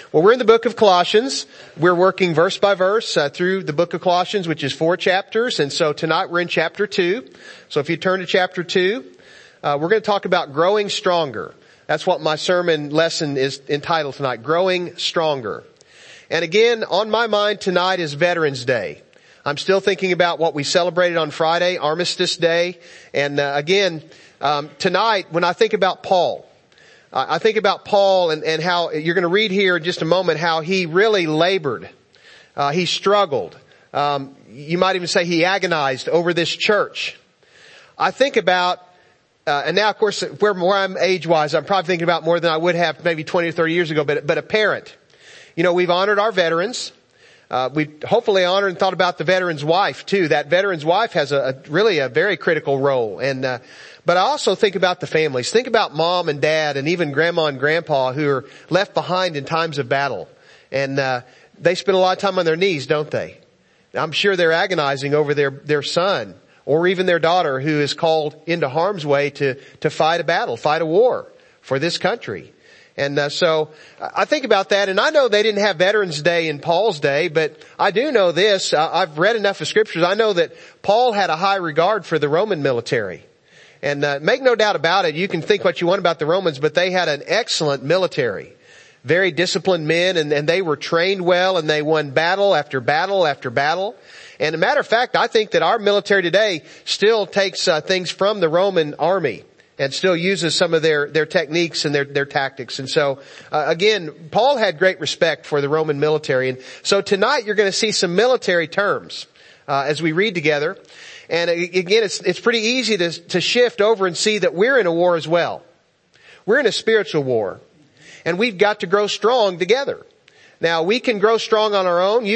Well, we're in the book of Colossians. We're working verse by verse through the book of Colossians, which is 4 chapters. And so tonight we're in chapter 2. So if you turn to chapter 2, we're going to talk about growing stronger. That's what my sermon lesson is entitled tonight, Growing Stronger. And again, on my mind tonight is Veterans Day. I'm still thinking about what we celebrated on Friday, Armistice Day. And tonight, when I think about Paul, I think about Paul and how you're going to read here in just a moment how he really labored. He struggled. You might even say he agonized over this church. I think about, and now of course where I'm age-wise, I'm probably thinking about more than I would have maybe 20 or 30 years ago, but a parent. You know, we've honored our veterans. We hopefully honored and thought about the veteran's wife too. That veteran's wife has really a very critical role. But I also think about the families. Think about mom and dad and even grandma and grandpa who are left behind in times of battle. And they spend a lot of time on their knees, don't they? I'm sure they're agonizing over their son or even their daughter who is called into harm's way to fight a battle, fight a war for this country. And so I think about that, and I know they didn't have Veterans Day in Paul's day, but I do know this. I've read enough of scriptures. I know that Paul had a high regard for the Roman military. And make no doubt about it, you can think what you want about the Romans, but they had an excellent military. Very disciplined men, and they were trained well, and they won battle after battle after battle. And as a matter of fact, I think that our military today still takes things from the Roman army and still uses some of their techniques and their tactics. And so, again, Paul had great respect for the Roman military. And so tonight you're going to see some military terms as we read together. And again, it's pretty easy to shift over and see that we're in a war as well. We're in a spiritual war. And we've got to grow strong together. Now, we can grow strong on our own.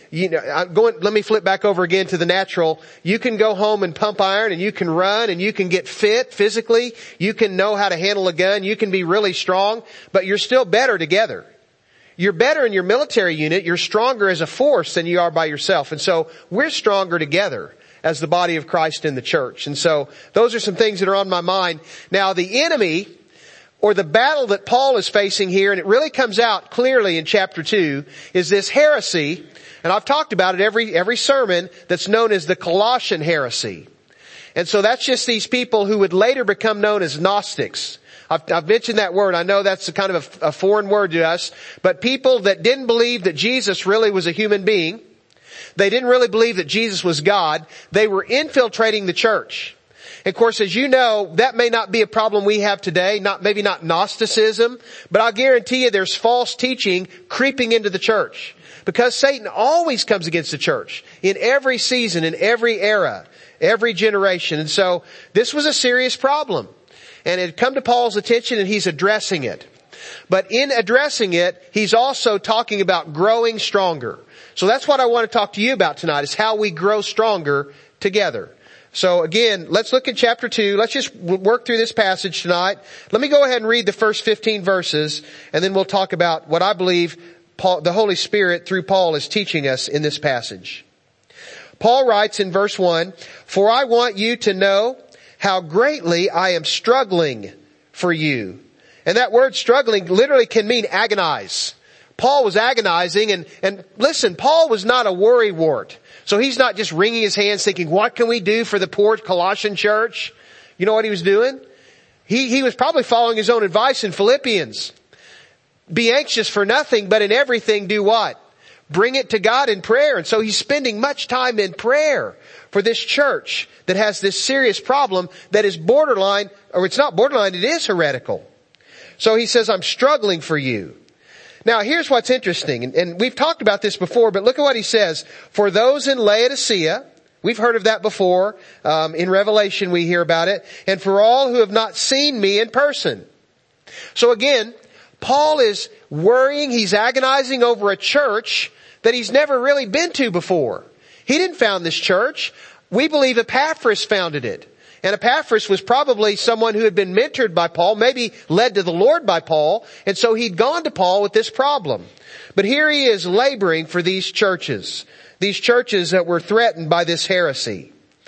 Let me flip back over again to the natural. You can go home and pump iron, and you can run, and you can get fit physically. You can know how to handle a gun. You can be really strong, but you're still better together. You're better in your military unit. You're stronger as a force than you are by yourself. And so we're stronger together as the body of Christ in the church. And so those are some things that are on my mind. Now, the enemy, or the battle that Paul is facing here, and it really comes out clearly in chapter 2, is this heresy, and I've talked about it every sermon, that's known as the Colossian heresy. And so that's just these people who would later become known as Gnostics. I've mentioned that word. I know that's a kind of a foreign word to us, but people that didn't believe that Jesus really was a human being. They didn't really believe that Jesus was God. They were infiltrating the church. Of course, as you know, that may not be a problem we have today, maybe not Gnosticism, but I'll guarantee you there's false teaching creeping into the church. Because Satan always comes against the church in every season, in every era, every generation. And so this was a serious problem. And it had come to Paul's attention and he's addressing it. But in addressing it, he's also talking about growing stronger. So that's what I want to talk to you about tonight, is how we grow stronger together. So again, let's look at chapter 2. Let's just work through this passage tonight. Let me go ahead and read the first 15 verses, and then we'll talk about what I believe the Holy Spirit through Paul is teaching us in this passage. Paul writes in verse 1, "For I want you to know how greatly I am struggling for you." And that word struggling literally can mean agonize. Paul was agonizing, and listen, Paul was not a worrywart. So he's not just wringing his hands thinking, what can we do for the poor Colossian church? You know what he was doing? He was probably following his own advice in Philippians. Be anxious for nothing, but in everything do what? Bring it to God in prayer. And so he's spending much time in prayer for this church that has this serious problem that is borderline, or it's not borderline, it is heretical. So he says, I'm struggling for you. Now here's what's interesting, and we've talked about this before, but look at what he says. For those in Laodicea, we've heard of that before, in Revelation we hear about it, and for all who have not seen me in person. So again, Paul is worrying, he's agonizing over a church that he's never really been to before. He didn't found this church. We believe Epaphras founded it. And Epaphras was probably someone who had been mentored by Paul, maybe led to the Lord by Paul. And so he'd gone to Paul with this problem. But here he is laboring for these churches that were threatened by this heresy.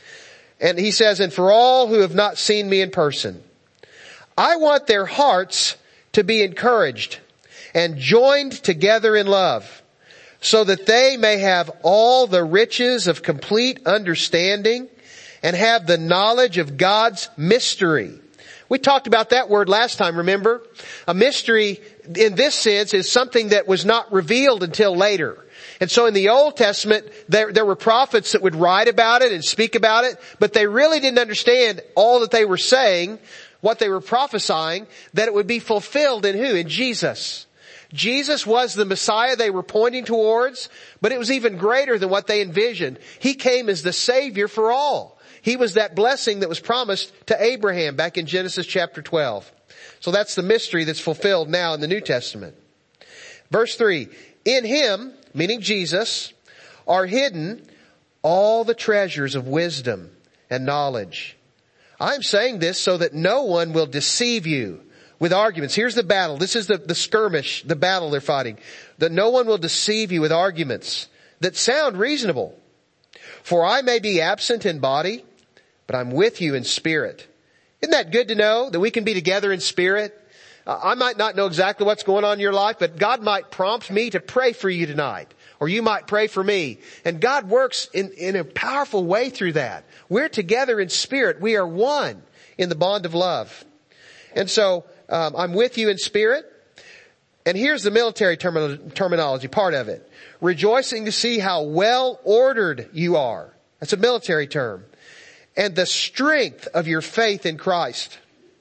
And he says, and for all who have not seen me in person, I want their hearts to be encouraged and joined together in love, so that they may have all the riches of complete understanding and have the knowledge of God's mystery. We talked about that word last time, remember? A mystery in this sense is something that was not revealed until later. And so in the Old Testament, there were prophets that would write about it and speak about it, but they really didn't understand all that they were saying, what they were prophesying, that it would be fulfilled in who? In Jesus. Jesus was the Messiah they were pointing towards, but it was even greater than what they envisioned. He came as the Savior for all. He was that blessing that was promised to Abraham back in Genesis chapter 12. So that's the mystery that's fulfilled now in the New Testament. Verse 3, in Him, meaning Jesus, are hidden all the treasures of wisdom and knowledge. I'm saying this so that no one will deceive you with arguments. Here's the battle. This is the skirmish, the battle they're fighting. That no one will deceive you with arguments that sound reasonable. For I may be absent in body, but I'm with you in spirit. Isn't that good to know that we can be together in spirit? I might not know exactly what's going on in your life, but God might prompt me to pray for you tonight. Or you might pray for me. And God works in a powerful way through that. We're together in spirit. We are one in the bond of love. And so, I'm with you in spirit. And here's the military terminology, part of it. Rejoicing to see how well ordered you are. That's a military term. And the strength of your faith in Christ.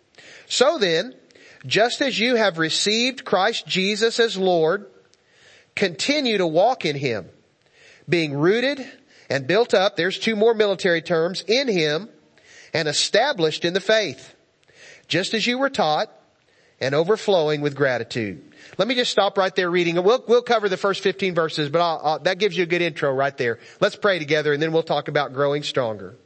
So then, just as you have received Christ Jesus as Lord, continue to walk in Him, being rooted and built up, there's two more military terms, in Him, and established in the faith, just as you were taught, and overflowing with gratitude. Let me just stop right there reading. We'll cover the first 15 verses, but that gives you a good intro right there. Let's pray together, and then we'll talk about growing stronger.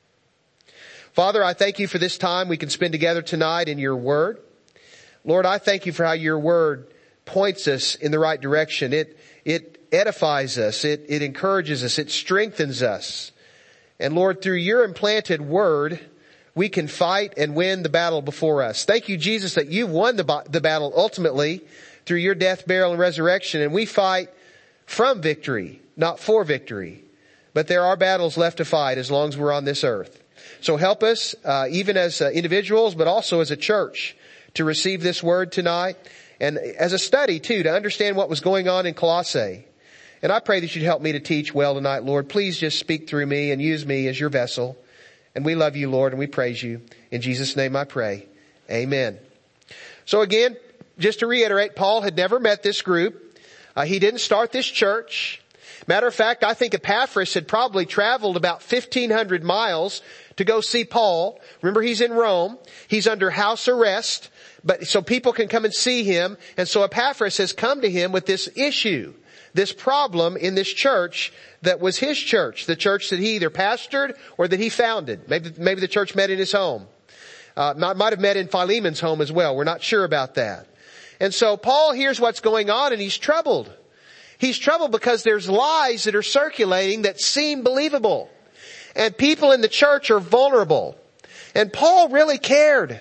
Father, I thank you for this time we can spend together tonight in your word. Lord, I thank you for how your word points us in the right direction. It edifies us. It encourages us. It strengthens us. And Lord, through your implanted word, we can fight and win the battle before us. Thank you, Jesus, that you've won the battle ultimately through your death, burial, and resurrection. And we fight from victory, not for victory. But there are battles left to fight as long as we're on this earth. So help us, even as individuals, but also as a church, to receive this word tonight. And as a study, too, to understand what was going on in Colossae. And I pray that you'd help me to teach well tonight, Lord. Please just speak through me and use me as your vessel. And we love you, Lord, and we praise you. In Jesus' name I pray. Amen. So again, just to reiterate, Paul had never met this group. He didn't start this church. Matter of fact, I think Epaphras had probably traveled about 1,500 miles to go see Paul. Remember, he's in Rome. He's under house arrest, but so people can come and see him. And so Epaphras has come to him with this issue, this problem in this church that was his church, the church that he either pastored or that he founded. Maybe the church met in his home. Might have met in Philemon's home as well. We're not sure about that. And so Paul hears what's going on and he's troubled. He's troubled because there's lies that are circulating that seem believable. And people in the church are vulnerable. And Paul really cared.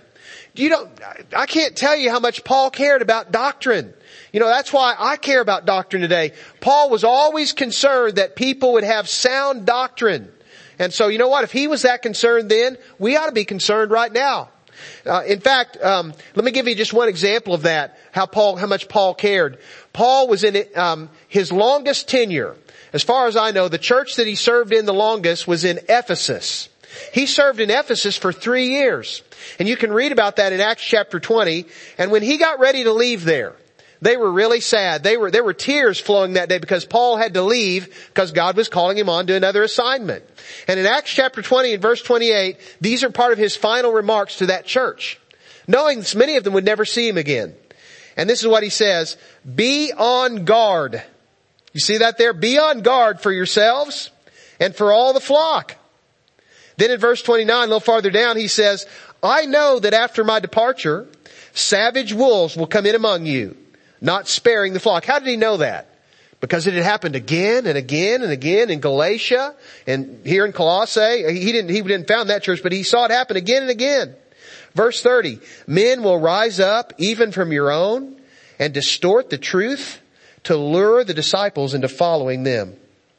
I can't tell you how much Paul cared about doctrine. That's why I care about doctrine today. Paul was always concerned that people would have sound doctrine. And so you know what? If he was that concerned then, we ought to be concerned right now. In fact, let me give you just one example of that, how much Paul cared. Paul was in his longest tenure. As far as I know, the church that he served in the longest was in Ephesus. He served in Ephesus for 3 years. And you can read about that in Acts chapter 20. And when he got ready to leave there, they were really sad. There were tears flowing that day because Paul had to leave because God was calling him on to another assignment. And in Acts chapter 20 and verse 28, these are part of his final remarks to that church, knowing many of them would never see him again. And this is what he says, be on guard. You see that there? Be on guard for yourselves and for all the flock. Then in verse 29, a little farther down, he says, I know that after my departure, savage wolves will come in among you, not sparing the flock. How did he know that? Because it had happened again and again and again in Galatia and here in Colossae. He didn't found that church, but he saw it happen again and again. Verse 30, men will rise up even from your own and distort the truth to lure the disciples into following them.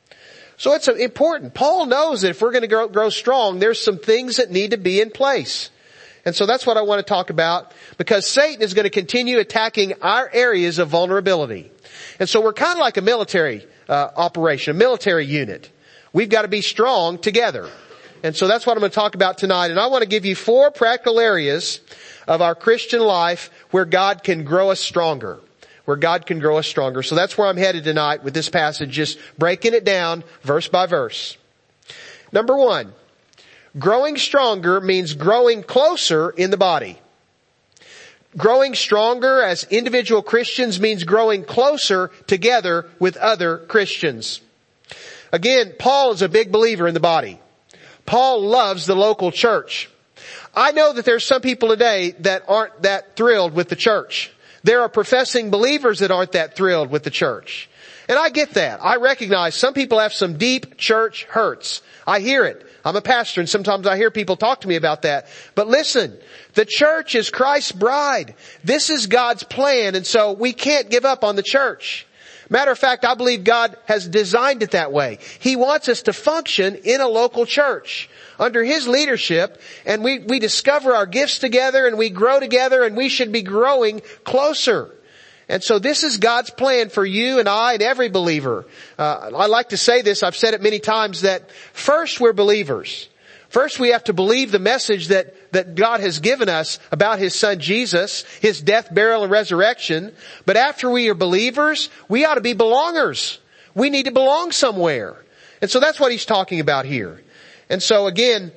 So it's important. Paul knows that if we're going to grow strong, there's some things that need to be in place. And so that's what I want to talk about, because Satan is going to continue attacking our areas of vulnerability. And so we're kind of like a military operation, a military unit. We've got to be strong together. And so that's what I'm going to talk about tonight. And I want to give you 4 practical areas of our Christian life where God can grow us stronger. Where God can grow us stronger. So that's where I'm headed tonight with this passage, just breaking it down verse by verse. Number 1, growing stronger means growing closer in the body. Growing stronger as individual Christians means growing closer together with other Christians. Again, Paul is a big believer in the body. Paul loves the local church. I know that there's some people today that aren't that thrilled with the church. There are professing believers that aren't that thrilled with the church. And I get that. I recognize some people have some deep church hurts. I hear it. I'm a pastor and sometimes I hear people talk to me about that. But listen, the church is Christ's bride. This is God's plan, and so we can't give up on the church. Matter of fact, I believe God has designed it that way. He wants us to function in a local church under His leadership, and we discover our gifts together and we grow together, and we should be growing closer. And so this is God's plan for you and I and every believer. I like to say this, I've said it many times, that first we're believers. First we have to believe the message that God has given us about His Son Jesus, His death, burial, and resurrection. But after we are believers, we ought to be belongers. We need to belong somewhere. And so that's what he's talking about here. And so again,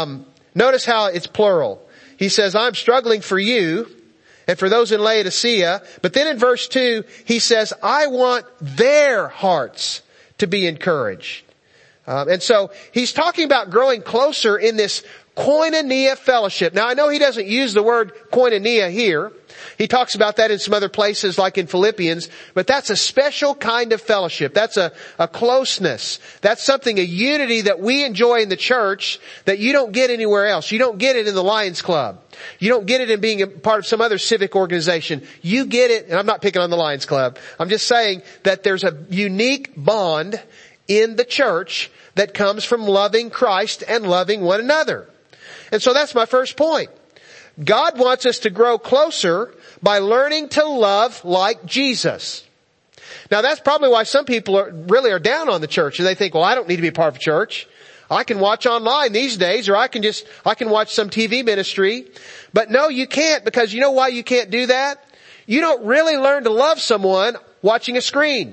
notice how it's plural. He says, I'm struggling for you and for those in Laodicea. But then in verse 2, he says, I want their hearts to be encouraged. And so he's talking about growing closer in this koinonia fellowship. Now I know he doesn't use the word koinonia here. He talks about that in some other places like in Philippians, but that's a special kind of fellowship. That's a closeness. That's something, a unity that we enjoy in the church that you don't get anywhere else. You don't get it in the Lions Club. You don't get it in being a part of some other civic organization. You get it, and I'm not picking on the Lions Club. I'm just saying that there's a unique bond in the church that comes from loving Christ and loving one another. And so that's my first point. God wants us to grow closer by learning to love like Jesus. Now that's probably why some people really are down on the church, and they think, well, I don't need to be a part of a church. I can watch online these days, or I can watch some TV ministry. But no, you can't, because you know why you can't do that? You don't really learn to love someone watching a screen.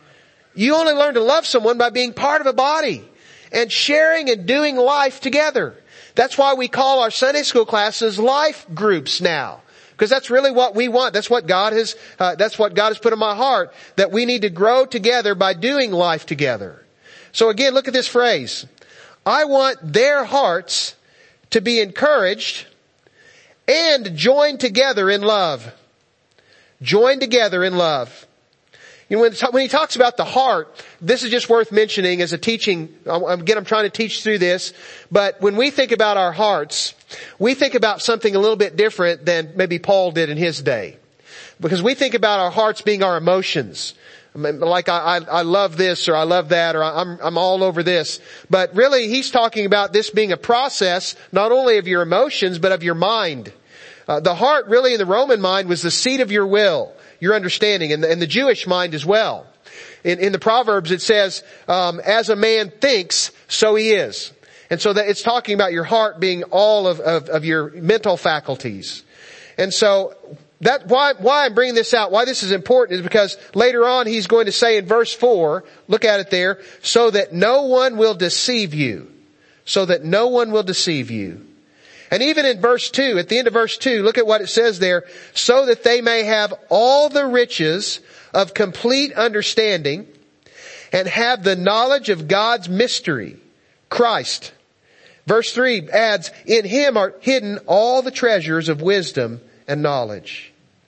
You only learn to love someone by being part of a body and sharing and doing life together. That's why we call our Sunday school classes life groups now. Because that's really what we want. That's what God has put in my heart, that we need to grow together by doing life together. So again, look at this phrase. I want their hearts to be encouraged and joined together in love. Joined together in love. You know, when he talks about the heart, this is just worth mentioning as a teaching. Again, I'm trying to teach through this. But when we think about our hearts, we think about something a little bit different than maybe Paul did in his day. Because we think about our hearts being our emotions. I mean, like I love this, or I love that, or I'm all over this. But really, he's talking about this being a process not only of your emotions, but of your mind. The heart really in the Roman mind was the seat of your will, your understanding, and the Jewish mind as well. In the Proverbs it says, as a man thinks, so he is. And so that it's talking about your heart being all of your mental faculties. And so that why I'm bringing this out, why this is important, is because later on he's going to say in verse 4, look at it there, so that no one will deceive you. So that no one will deceive you. And even in verse 2, at the end of verse 2, look at what it says there. So that they may have all the riches of complete understanding and have the knowledge of God's mystery, Christ. Verse 3 adds, in Him are hidden all the treasures of wisdom and knowledge.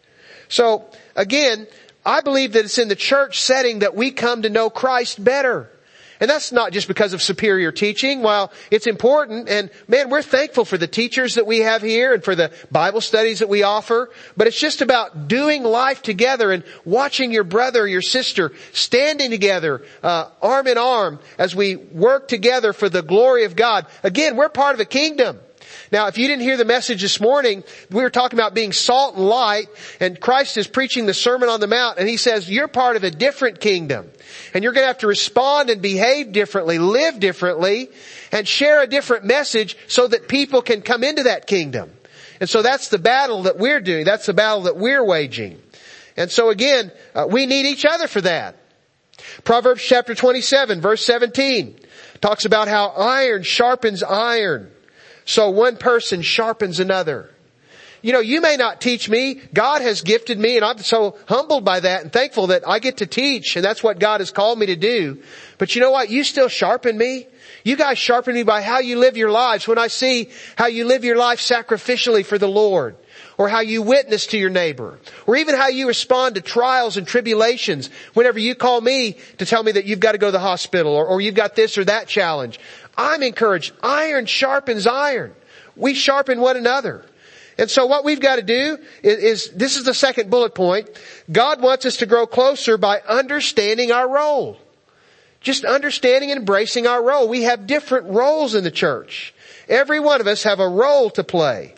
So again, I believe that it's in the church setting that we come to know Christ better. And that's not just because of superior teaching. While it's important, and man, we're thankful for the teachers that we have here and for the Bible studies that we offer. But it's just about doing life together and watching your brother or your sister standing together, arm in arm as we work together for the glory of God. Again, we're part of a kingdom. Now, if you didn't hear the message this morning, we were talking about being salt and light, and Christ is preaching the Sermon on the Mount, and He says, you're part of a different kingdom. And you're going to have to respond and behave differently, live differently, and share a different message so that people can come into that kingdom. And so that's the battle that we're doing. That's the battle that we're waging. And so again, we need each other for that. Proverbs chapter 27, verse 17, talks about how iron sharpens iron. So one person sharpens another. You know, you may not teach me. God has gifted me, and I'm so humbled by that and thankful that I get to teach, and that's what God has called me to do. But you know what? You still sharpen me. You guys sharpen me by how you live your lives. When I see how you live your life sacrificially for the Lord, or how you witness to your neighbor, or even how you respond to trials and tribulations whenever you call me to tell me that you've got to go to the hospital, or you've got this or that challenge. I'm encouraged. Iron sharpens iron. We sharpen one another. And so what we've got to do is this is the second bullet point. God wants us to grow closer by understanding our role. Just understanding and embracing our role. We have different roles in the church. Every one of us have a role to play.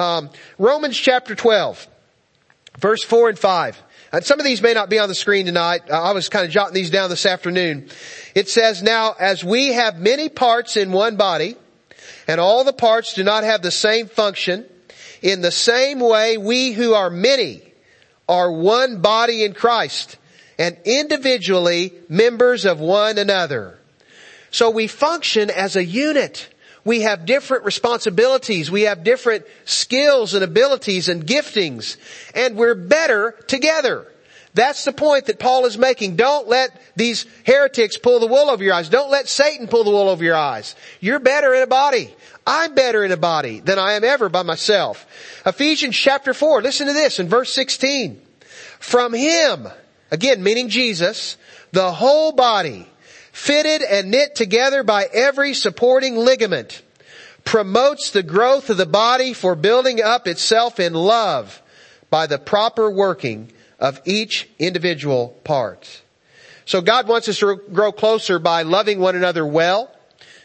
Romans chapter 12, verse 4 and 5. And some of these may not be on the screen tonight. I was kind of jotting these down this afternoon. It says, now as we have many parts in one body, and all the parts do not have the same function, in the same way we who are many are one body in Christ, and individually members of one another. So we function as a unit. We have different responsibilities. We have different skills and abilities and giftings. And we're better together. That's the point that Paul is making. Don't let these heretics pull the wool over your eyes. Don't let Satan pull the wool over your eyes. You're better in a body. I'm better in a body than I am ever by myself. Ephesians chapter 4. Listen to this in verse 16. From Him, again meaning Jesus, the whole body, fitted and knit together by every supporting ligament, promotes the growth of the body for building up itself in love by the proper working of each individual part. So God wants us to grow closer by loving one another well.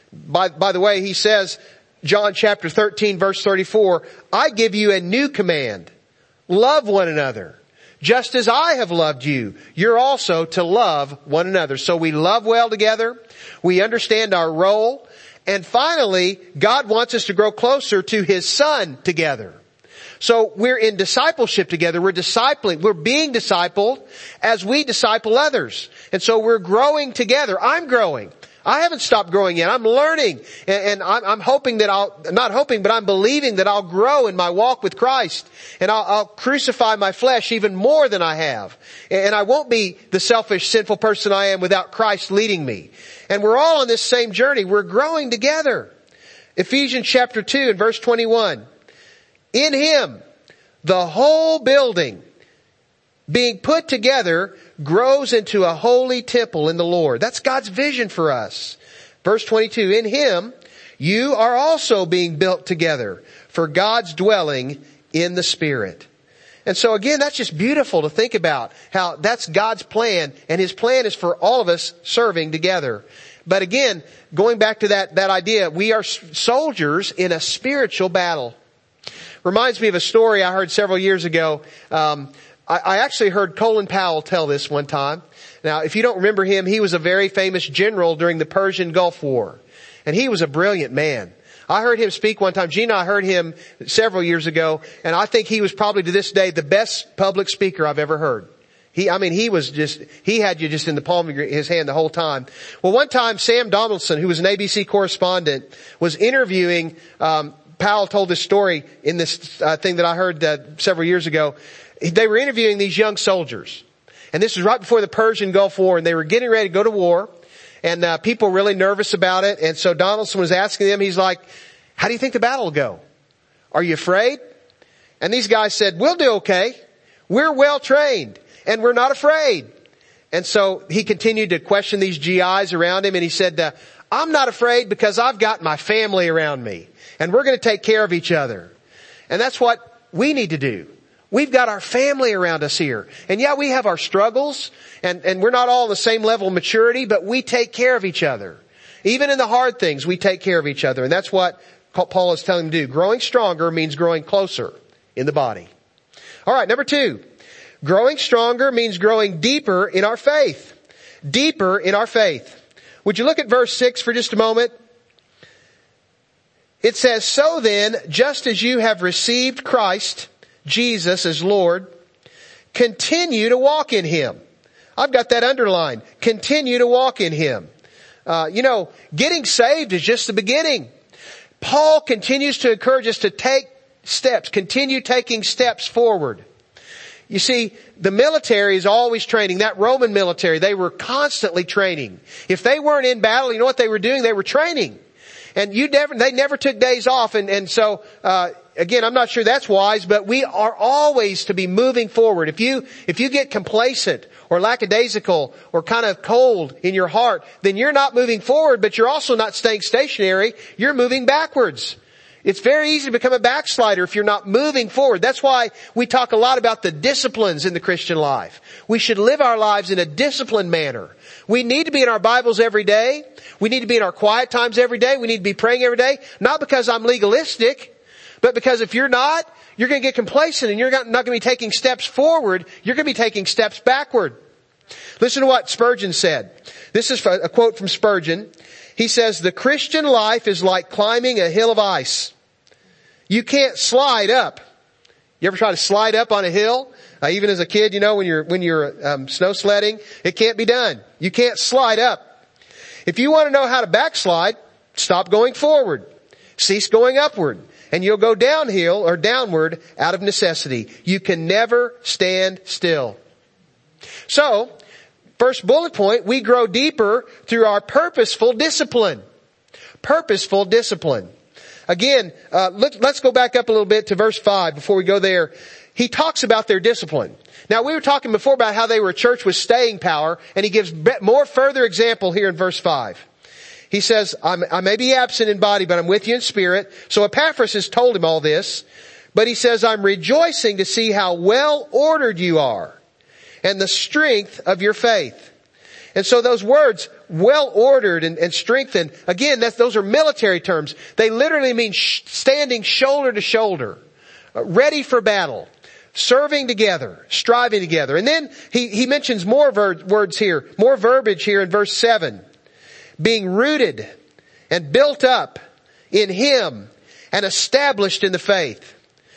By the way, He says, John chapter 13 verse 34, I give you a new command. Love one another. Just as I have loved you, you're also to love one another. So we love well together. We understand our role. And finally, God wants us to grow closer to His Son together. So we're in discipleship together. We're discipling. We're being discipled as we disciple others. And so we're growing together. I'm growing. I haven't stopped growing yet. I'm learning. And I'm hoping that I'm believing that I'll grow in my walk with Christ. And I'll crucify my flesh even more than I have. And I won't be the selfish, sinful person I am without Christ leading me. And we're all on this same journey. We're growing together. Ephesians chapter 2 and verse 21. In Him, the whole building, being put together, grows into a holy temple in the Lord. That's God's vision for us. Verse 22, in Him, you are also being built together for God's dwelling in the Spirit. And so again, that's just beautiful to think about how that's God's plan, and His plan is for all of us serving together. But again, going back to that idea, we are soldiers in a spiritual battle. Reminds me of a story I heard several years ago. I actually heard Colin Powell tell this one time. Now, if you don't remember him, he was a very famous general during the Persian Gulf War. And he was a brilliant man. I heard him speak one time. Gina, I heard him several years ago, and I think he was probably to this day the best public speaker I've ever heard. He had you just in the palm of his hand the whole time. Well, one time Sam Donaldson, who was an ABC correspondent, was interviewing, Powell told this story in this thing that I heard several years ago. They were interviewing these young soldiers. And this was right before the Persian Gulf War, and they were getting ready to go to war. And people were really nervous about it. And so Donaldson was asking them, he's like, how do you think the battle will go? Are you afraid? And these guys said, we'll do okay. We're well trained, and we're not afraid. And so he continued to question these GIs around him, and he said, I'm not afraid because I've got my family around me, and we're going to take care of each other. And that's what we need to do. We've got our family around us here. And yeah, we have our struggles, and we're not all on the same level of maturity, but we take care of each other. Even in the hard things, we take care of each other. And that's what Paul is telling them to do. Growing stronger means growing closer in the body. All right, number 2. Growing stronger means growing deeper in our faith. Deeper in our faith. Would you look at verse 6 for just a moment? It says, so then, just as you have received Christ, Jesus as Lord, continue to walk in Him. I've got that underlined. Continue to walk in Him. Getting saved is just the beginning. Paul continues to encourage us to take steps, continue taking steps forward. You see, the military is always training. That Roman military, they were constantly training. If they weren't in battle, you know what they were doing? They were training. And they never took days off. And so, again, I'm not sure that's wise, but we are always to be moving forward. If you get complacent or lackadaisical or kind of cold in your heart, then you're not moving forward, but you're also not staying stationary. You're moving backwards. It's very easy to become a backslider if you're not moving forward. That's why we talk a lot about the disciplines in the Christian life. We should live our lives in a disciplined manner. We need to be in our Bibles every day. We need to be in our quiet times every day. We need to be praying every day. Not because I'm legalistic, but because if you're not, you're going to get complacent and you're not going to be taking steps forward. You're going to be taking steps backward. Listen to what Spurgeon said. This is a quote from Spurgeon. He says, the Christian life is like climbing a hill of ice. You can't slide up. You ever try to slide up on a hill? Even as a kid, when you're snow sledding, it can't be done. You can't slide up. If you want to know how to backslide, stop going forward. Cease going upward. And you'll go downhill or downward out of necessity. You can never stand still. So, first bullet point, we grow deeper through our purposeful discipline. Purposeful discipline. Again, let's go back up a little bit to verse 5 before we go there. He talks about their discipline. Now, we were talking before about how they were a church with staying power, and he gives more further example here in verse 5. He says, I may be absent in body, but I'm with you in spirit. So Epaphras has told him all this. But he says, I'm rejoicing to see how well ordered you are and the strength of your faith. And so those words, well ordered and strengthened, again, those are military terms. They literally mean standing shoulder to shoulder, ready for battle, serving together, striving together. And then he mentions more words here, more verbiage here in verse 7. Being rooted and built up in Him and established in the faith.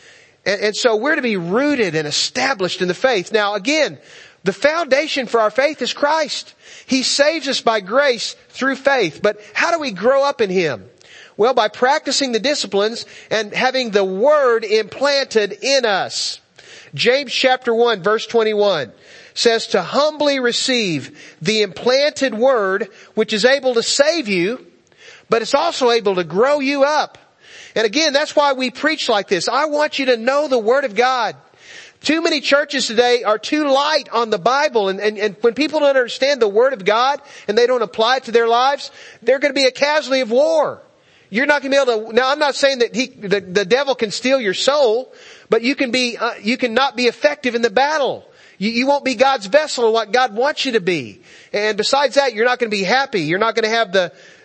And so we're to be rooted and established in the faith. Now again, the foundation for our faith is Christ. He saves us by grace through faith. But how do we grow up in Him? Well, by practicing the disciplines and having the Word implanted in us. James chapter 1 verse 21 says to humbly receive the implanted Word which is able to save you, but it's also able to grow you up. And again, that's why we preach like this. I want you to know the Word of God. Too many churches today are too light on the Bible, and when people don't understand the Word of God and they don't apply it to their lives, they're going to be a casualty of war. You're not going to be able to. Now, I'm not saying that the devil can steal your soul, but you cannot be effective in the battle. You won't be God's vessel or what God wants you to be. And besides that, you're not going to be happy. You're not going to have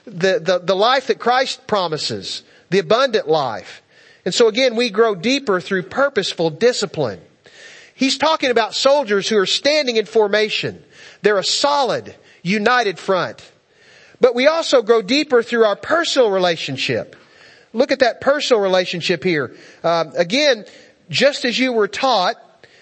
the life that Christ promises, the abundant life. And so again, we grow deeper through purposeful discipline. He's talking about soldiers who are standing in formation. They're a solid, united front. But we also grow deeper through our personal relationship. Look at that personal relationship here. Again, just as you were taught,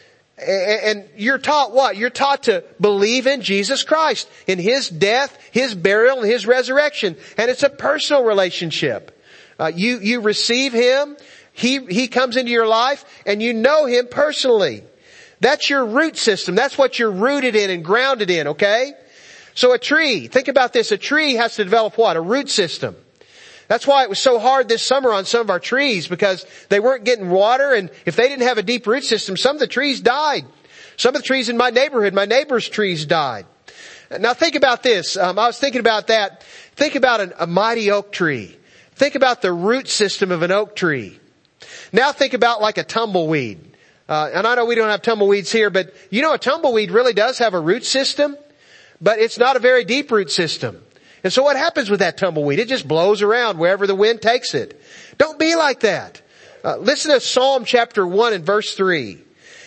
and you're taught what? You're taught to believe in Jesus Christ, in His death, His burial, and His resurrection. And it's a personal relationship. You receive Him, He comes into your life, and you know Him personally. That's your root system. That's what you're rooted in and grounded in, okay? So a tree, think about this, a tree has to develop what? A root system. That's why it was so hard this summer on some of our trees, because they weren't getting water, and if they didn't have a deep root system, some of the trees died. Some of the trees in my neighborhood, my neighbor's trees died. Now think about this. I was thinking about that. Think about a mighty oak tree. Think about the root system of an oak tree. Now think about like a tumbleweed. And I know we don't have tumbleweeds here, but you know a tumbleweed really does have a root system, but it's not a very deep root system. And so what happens with that tumbleweed? It just blows around wherever the wind takes it. Don't be like that. Listen to Psalm chapter 1 and verse 3.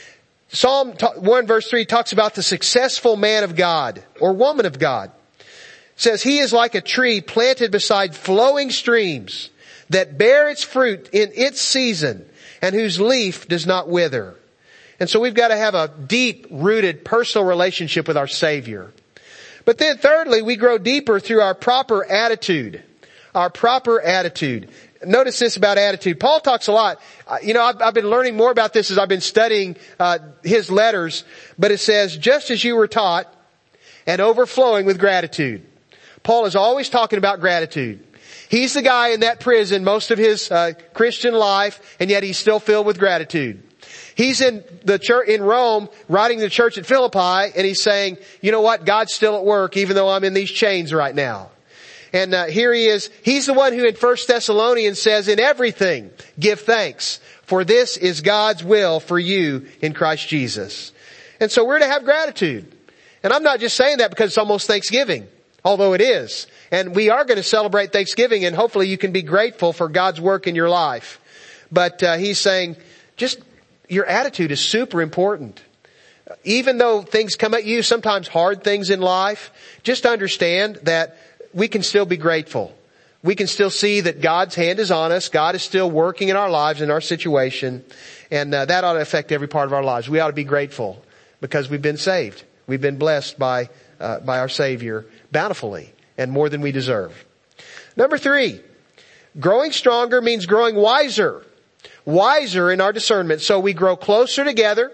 Psalm 1 verse 3 talks about the successful man of God or woman of God. It says, he is like a tree planted beside flowing streams that bear its fruit in its season and whose leaf does not wither. And so we've got to have a deep-rooted personal relationship with our Savior. But then thirdly, we grow deeper through our proper attitude. Our proper attitude. Notice this about attitude. Paul talks a lot. I've been learning more about this as I've been studying his letters. But it says, just as you were taught and overflowing with gratitude. Paul is always talking about gratitude. He's the guy in that prison most of his Christian life, and yet he's still filled with gratitude. He's in the church in Rome, writing the church at Philippi, and he's saying, you know what? God's still at work, even though I'm in these chains right now. And here he is. He's the one who in 1 Thessalonians says, in everything, give thanks, for this is God's will for you in Christ Jesus. And so we're to have gratitude. And I'm not just saying that because it's almost Thanksgiving, although it is. And we are going to celebrate Thanksgiving, and hopefully you can be grateful for God's work in your life. But he's saying, just your attitude is super important. Even though things come at you, sometimes hard things in life, just understand that we can still be grateful. We can still see that God's hand is on us. God is still working in our lives, in our situation. And that ought to affect every part of our lives. We ought to be grateful because we've been saved. We've been blessed by our Savior bountifully and more than we deserve. Number 3, growing stronger means growing wiser. Wiser in our discernment. So we grow closer together.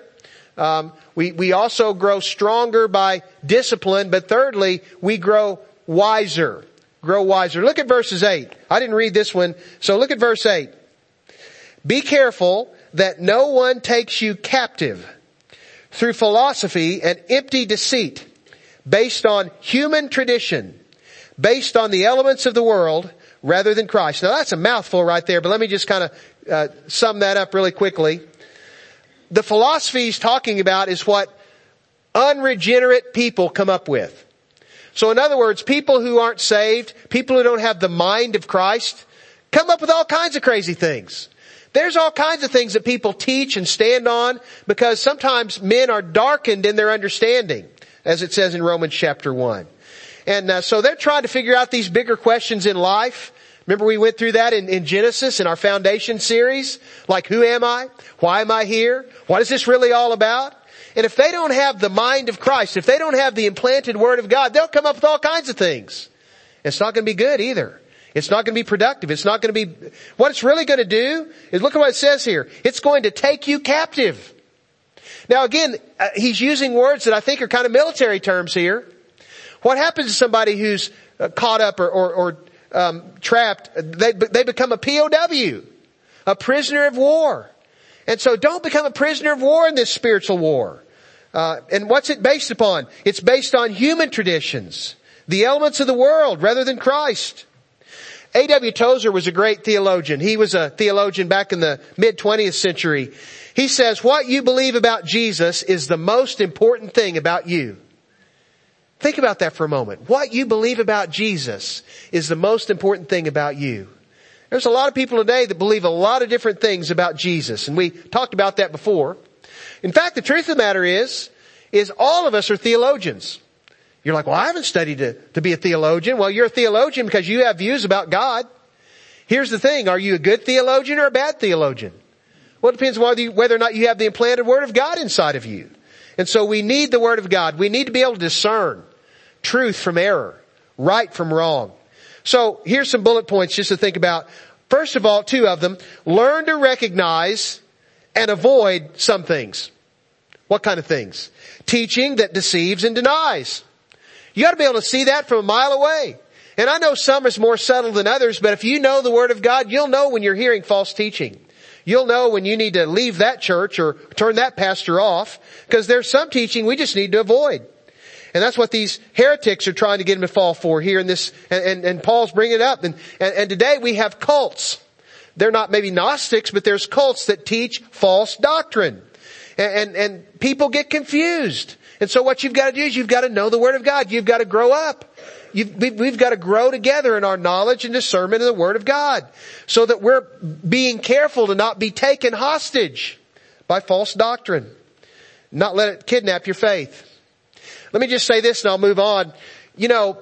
We also grow stronger by discipline. But thirdly, we grow wiser. Grow wiser. Look at verses 8. I didn't read this one. So look at verse 8. Be careful that no one takes you captive through philosophy and empty deceit, based on human tradition, based on the elements of the world, rather than Christ. Now that's a mouthful right there, but let me just kind of sum that up really quickly. The philosophy he's talking about is what unregenerate people come up with. So in other words, people who aren't saved, people who don't have the mind of Christ, come up with all kinds of crazy things. There's all kinds of things that people teach and stand on because sometimes men are darkened in their understanding, as it says in Romans chapter 1. And so they're trying to figure out these bigger questions in life. Remember we went through that in Genesis in our foundation series? Like, who am I? Why am I here? What is this really all about? And if they don't have the mind of Christ, if they don't have the implanted Word of God, they'll come up with all kinds of things. It's not going to be good either. It's not going to be productive. It's not going to be, what it's really going to do is look at what it says here. It's going to take you captive. Now again, he's using words that I think are kind of military terms here. What happens to somebody who's caught up or trapped? They become a POW, a prisoner of war. And so don't become a prisoner of war in this spiritual war. And what's it based upon? It's based on human traditions, the elements of the world rather than Christ. A.W. Tozer was a great theologian. He was a theologian back in the mid-20th century. He says, what you believe about Jesus is the most important thing about you. Think about that for a moment. What you believe about Jesus is the most important thing about you. There's a lot of people today that believe a lot of different things about Jesus, and we talked about that before. In fact, the truth of the matter is all of us are theologians. You're like, well, I haven't studied to be a theologian. Well, you're a theologian because you have views about God. Here's the thing. Are you a good theologian or a bad theologian? Well, it depends whether or not you have the implanted Word of God inside of you. And so we need the Word of God. We need to be able to discern truth from error, right from wrong. So here's some bullet points just to think about. First of all, 2 of them. Learn to recognize and avoid some things. What kind of things? Teaching that deceives and denies. You ought to be able to see that from a mile away. And I know some is more subtle than others, but if you know the Word of God, you'll know when you're hearing false teaching. You'll know when you need to leave that church or turn that pastor off, because there's some teaching we just need to avoid. And that's what these heretics are trying to get him to fall for here in this, and Paul's bringing it up. And today we have cults. They're not maybe Gnostics, but there's cults that teach false doctrine. And people get confused. And so what you've got to do is you've got to know the Word of God. You've got to grow up. We've got to grow together in our knowledge and discernment of the Word of God, so that we're being careful to not be taken hostage by false doctrine. Not let it kidnap your faith. Let me just say this and I'll move on. You know,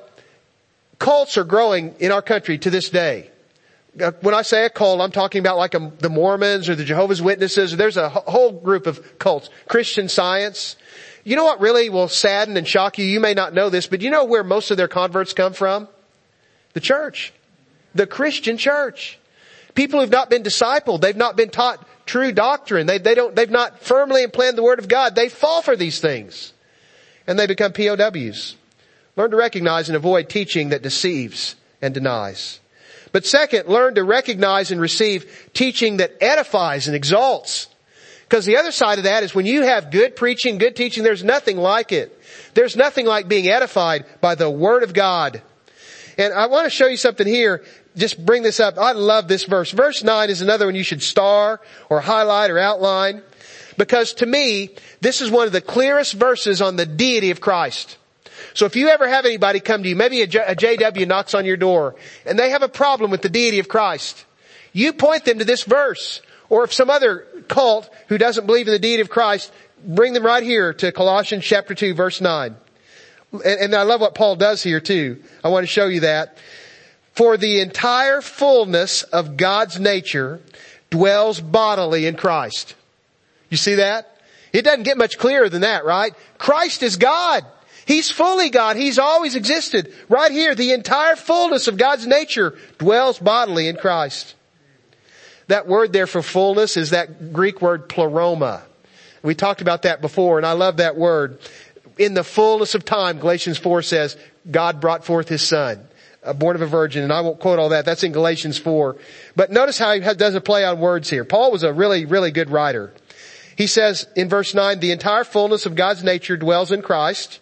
cults are growing in our country to this day. When I say a cult, I'm talking about like the Mormons or the Jehovah's Witnesses. There's a whole group of cults. Christian Science. You know what really will sadden and shock you? You may not know this, but you know where most of their converts come from? The church. The Christian church. People who've not been discipled. They've not been taught true doctrine. They've not firmly implanted the Word of God. They fall for these things. And they become POWs. Learn to recognize and avoid teaching that deceives and denies. But second, learn to recognize and receive teaching that edifies and exalts. Because the other side of that is when you have good preaching, good teaching, there's nothing like it. There's nothing like being edified by the Word of God. And I want to show you something here. Just bring this up. I love this verse. Verse 9 is another one you should star or highlight or outline. Because to me, this is one of the clearest verses on the deity of Christ. So if you ever have anybody come to you, maybe a JW knocks on your door, and they have a problem with the deity of Christ, you point them to this verse. Or if some other cult who doesn't believe in the deity of Christ, bring them right here to Colossians chapter 2, verse 9. And I love what Paul does here too. I want to show you that. For the entire fullness of God's nature dwells bodily in Christ. You see that? It doesn't get much clearer than that, right? Christ is God. He's fully God. He's always existed. Right here, the entire fullness of God's nature dwells bodily in Christ. That word there for fullness is that Greek word pleroma. We talked about that before, and I love that word. In the fullness of time, Galatians 4 says, God brought forth His Son, born of a virgin. And I won't quote all that. That's in Galatians 4. But notice how he does a play on words here. Paul was a really, really good writer. He says in verse 9, the entire fullness of God's nature dwells in Christ,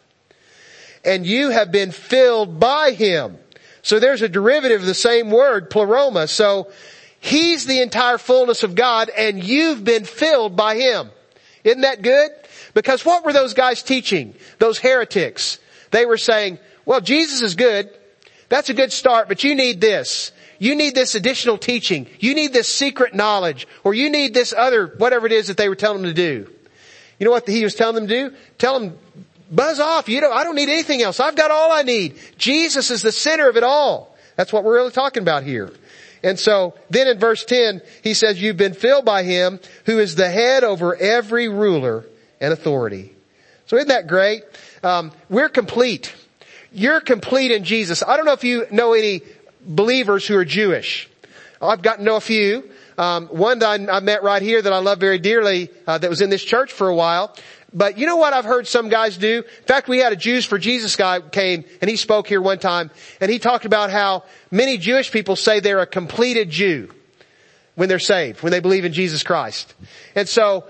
and you have been filled by Him. So there's a derivative of the same word, pleroma. So He's the entire fullness of God, and you've been filled by Him. Isn't that good? Because what were those guys teaching? Those heretics. They were saying, well, Jesus is good. That's a good start, but you need this. You need this additional teaching. You need this secret knowledge. Or you need this other, whatever it is that they were telling them to do. You know what He was telling them to do? Tell them, buzz off. I don't need anything else. I've got all I need. Jesus is the center of it all. That's what we're really talking about here. And so then in verse 10, he says, you've been filled by Him who is the head over every ruler and authority. So isn't that great? We're complete. You're complete in Jesus. I don't know if you know any believers who are Jewish. I've gotten to know a few. One that I met right here that I love very dearly, that was in this church for a while. But you know what I've heard some guys do? In fact, we had a Jews for Jesus guy came and he spoke here one time, and he talked about how many Jewish people say they're a completed Jew when they're saved, when they believe in Jesus Christ. And so,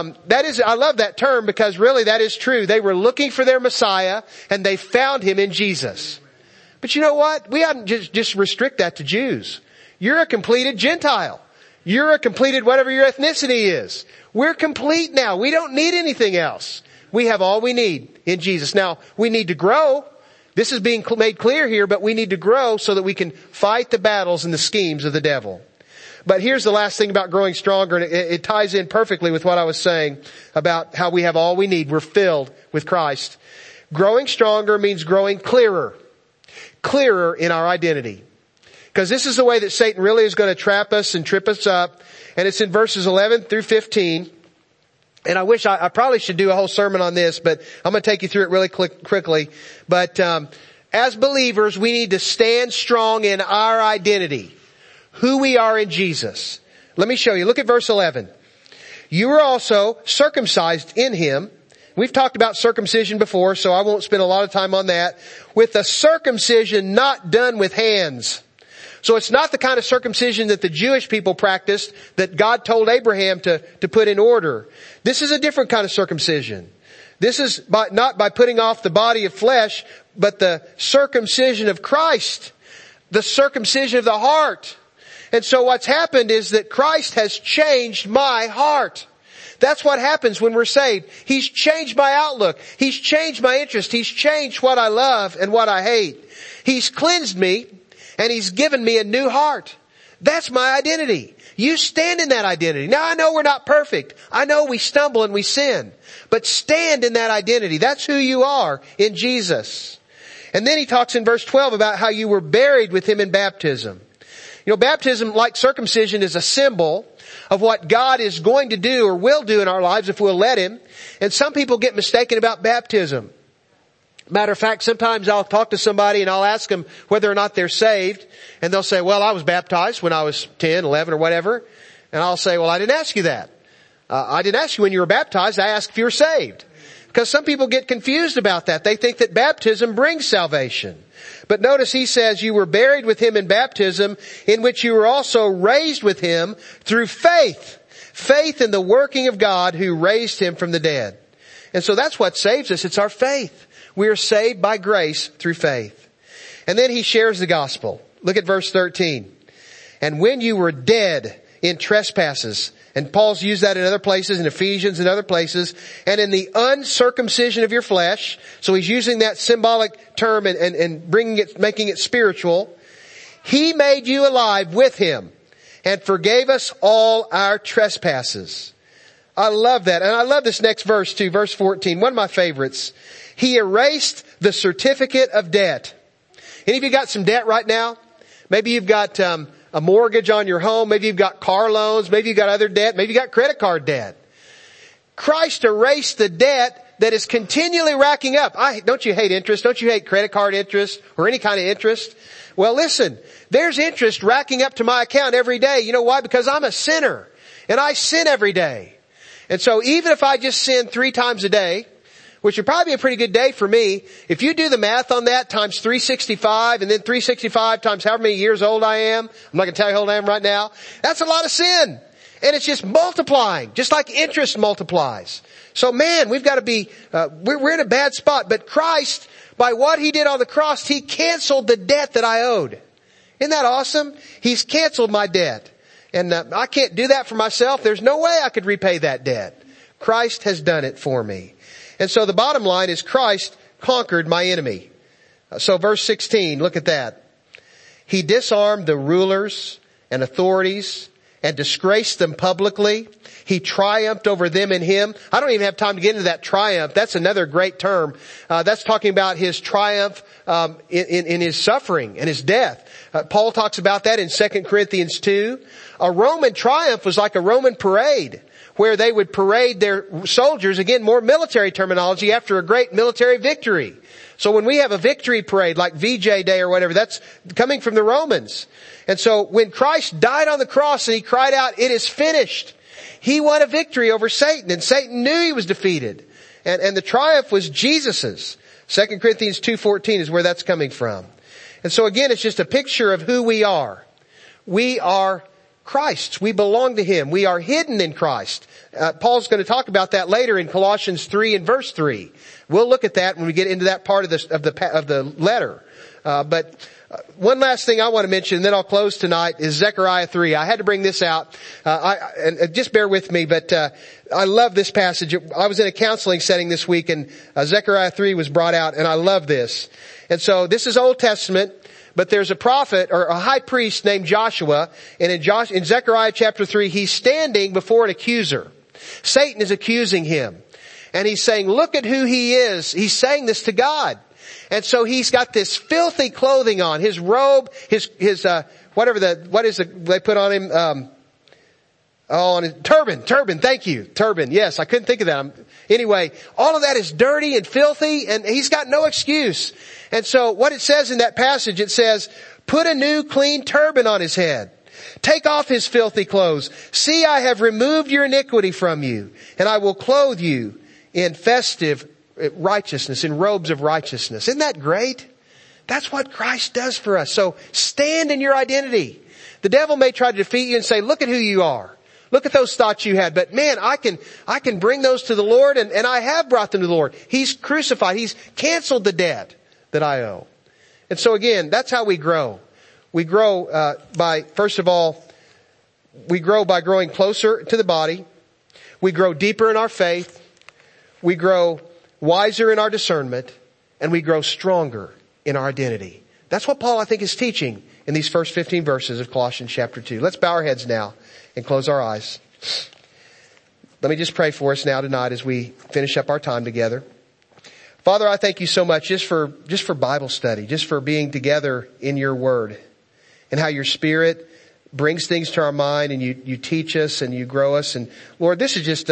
I love that term because really that is true. They were looking for their Messiah and they found Him in Jesus. But you know what? We oughtn't just restrict that to Jews. You're a completed Gentile. You're a completed whatever your ethnicity is. We're complete now. We don't need anything else. We have all we need in Jesus. Now, we need to grow. This is being made clear here, but we need to grow so that we can fight the battles and the schemes of the devil. But here's the last thing about growing stronger, and it ties in perfectly with what I was saying about how we have all we need. We're filled with Christ. Growing stronger means growing clearer. Clearer in our identity. Because this is the way that Satan really is going to trap us and trip us up. And it's in verses 11 through 15. And I wish I probably should do a whole sermon on this, but I'm going to take you through it really quickly. But as believers, we need to stand strong in our identity. Who we are in Jesus. Let me show you. Look at verse 11. You were also circumcised in Him. We've talked about circumcision before, so I won't spend a lot of time on that. With a circumcision not done with hands. So it's not the kind of circumcision that the Jewish people practiced that God told Abraham to put in order. This is a different kind of circumcision. This is not by putting off the body of flesh, but the circumcision of Christ, the circumcision of the heart. And so what's happened is that Christ has changed my heart. That's what happens when we're saved. He's changed my outlook. He's changed my interest. He's changed what I love and what I hate. He's cleansed me and He's given me a new heart. That's my identity. You stand in that identity. Now I know we're not perfect. I know we stumble and we sin. But stand in that identity. That's who you are in Jesus. And then he talks in verse 12 about how you were buried with Him in baptism. You know, baptism, like circumcision, is a symbol of what God is going to do or will do in our lives if we'll let Him. And some people get mistaken about baptism. Matter of fact, sometimes I'll talk to somebody and I'll ask them whether or not they're saved. And they'll say, well, I was baptized when I was 10, 11 or whatever. And I'll say, well, I didn't ask you that. I didn't ask you when you were baptized. I asked if you were saved. Because some people get confused about that. They think that baptism brings salvation. But notice he says you were buried with Him in baptism, in which you were also raised with Him through faith. Faith in the working of God who raised Him from the dead. And so that's what saves us. It's our faith. We are saved by grace through faith. And then he shares the gospel. Look at verse 13. And when you were dead in trespasses, and Paul's used that in other places, in Ephesians and other places, and in the uncircumcision of your flesh. So he's using that symbolic term and making it spiritual. He made you alive with Him and forgave us all our trespasses. I love that. And I love this next verse too, verse 14, one of my favorites. He erased the certificate of debt. Any of you got some debt right now? Maybe you've got a mortgage on your home. Maybe you've got car loans. Maybe you've got other debt. Maybe you've got credit card debt. Christ erased the debt that is continually racking up. Don't you hate interest? Don't you hate credit card interest or any kind of interest? Well, listen, there's interest racking up to my account every day. You know why? Because I'm a sinner and I sin every day. And so even if I just sin 3 times a day, which would probably be a pretty good day for me, if you do the math on that times 365 and then 365 times however many years old I am, I'm not going to tell you how old I am right now, that's a lot of sin. And it's just multiplying, just like interest multiplies. So man, we've got to be, we're in a bad spot. But Christ, by what He did on the cross, He canceled the debt that I owed. Isn't that awesome? He's canceled my debt. And I can't do that for myself. There's no way I could repay that debt. Christ has done it for me. And so the bottom line is Christ conquered my enemy. So verse 16, look at that. He disarmed the rulers and authorities and disgraced them publicly. He triumphed over them in Him. I don't even have time to get into that triumph. That's another great term. That's talking about His triumph in His suffering and His death. Paul talks about that in 2 Corinthians 2. A Roman triumph was like a Roman parade, where they would parade their soldiers, again, more military terminology, after a great military victory. So when we have a victory parade, like VJ Day or whatever, that's coming from the Romans. And so when Christ died on the cross and He cried out, "It is finished," He won a victory over Satan, and Satan knew he was defeated. And the triumph was Jesus's. 2 Corinthians 2:14 is where that's coming from. And so again, it's just a picture of who we are. We are Christ's. We belong to Him. We are hidden in Christ. Paul's going to talk about that later in Colossians 3 and verse 3. We'll look at that when we get into that part of the letter. But one last thing I want to mention, and then I'll close tonight, is Zechariah 3. I had to bring this out. And just bear with me, but I love this passage. I was in a counseling setting this week, and Zechariah 3 was brought out, and I love this. And so this is Old Testament. But there's a prophet or a high priest named Joshua, and in Zechariah chapter 3, he's standing before an accuser. Satan is accusing him. And he's saying, look at who he is. He's saying this to God. And so he's got this filthy clothing on, his robe, his they put on him, on his turban, thank you, turban. Yes, I couldn't think of that. Anyway, all of that is dirty and filthy, and he's got no excuse. And so what it says in that passage, it says, put a new clean turban on his head. Take off his filthy clothes. See, I have removed your iniquity from you, and I will clothe you in festive righteousness, in robes of righteousness. Isn't that great? That's what Christ does for us. So stand in your identity. The devil may try to defeat you and say, look at who you are. Look at those thoughts you had. But man, I can bring those to the Lord, and I have brought them to the Lord. He's crucified. He's canceled the debt that I owe. And so again, that's how we grow. We grow first of all, we grow by growing closer to the body. We grow deeper in our faith. We grow wiser in our discernment. And we grow stronger in our identity. That's what Paul, I think, is teaching in these first 15 verses of Colossians chapter 2. Let's bow our heads now and close our eyes. Let me just pray for us now tonight as we finish up our time together. Father, I thank you so much just for Bible study, just for being together in your word, and how your Spirit brings things to our mind, and you teach us and you grow us. And Lord, this is just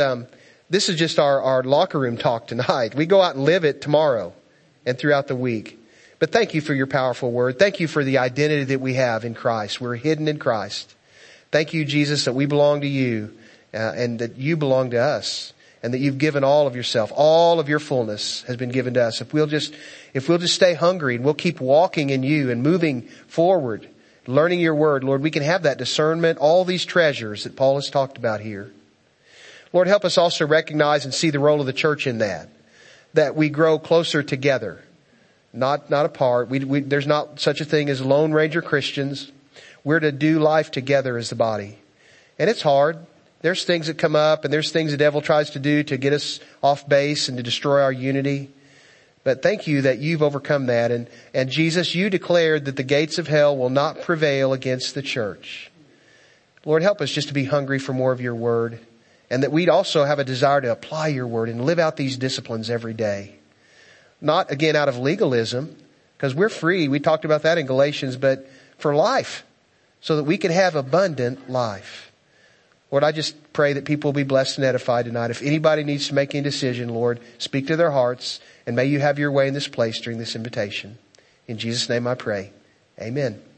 our locker room talk tonight. We go out and live it tomorrow and throughout the week. But thank you for your powerful word. Thank you for the identity that we have in Christ. We're hidden in Christ. Thank you, Jesus, that we belong to you, and that you belong to us, and that you've given all of yourself. All of your fullness has been given to us. If we'll just stay hungry and we'll keep walking in you and moving forward, learning your word, Lord, we can have that discernment, all these treasures that Paul has talked about here. Lord, help us also recognize and see the role of the church in that we grow closer together, not apart. There's not such a thing as Lone Ranger Christians. We're to do life together as the body. And it's hard. There's things that come up, and there's things the devil tries to do to get us off base and to destroy our unity. But thank you that you've overcome that. And Jesus, you declared that the gates of hell will not prevail against the church. Lord, help us just to be hungry for more of your word, and that we'd also have a desire to apply your word and live out these disciplines every day. Not, again, out of legalism, because we're free. We talked about that in Galatians, but for life, so that we can have abundant life. Lord, I just pray that people will be blessed and edified tonight. If anybody needs to make any decision, Lord, speak to their hearts, and may you have your way in this place during this invitation. In Jesus' name I pray. Amen.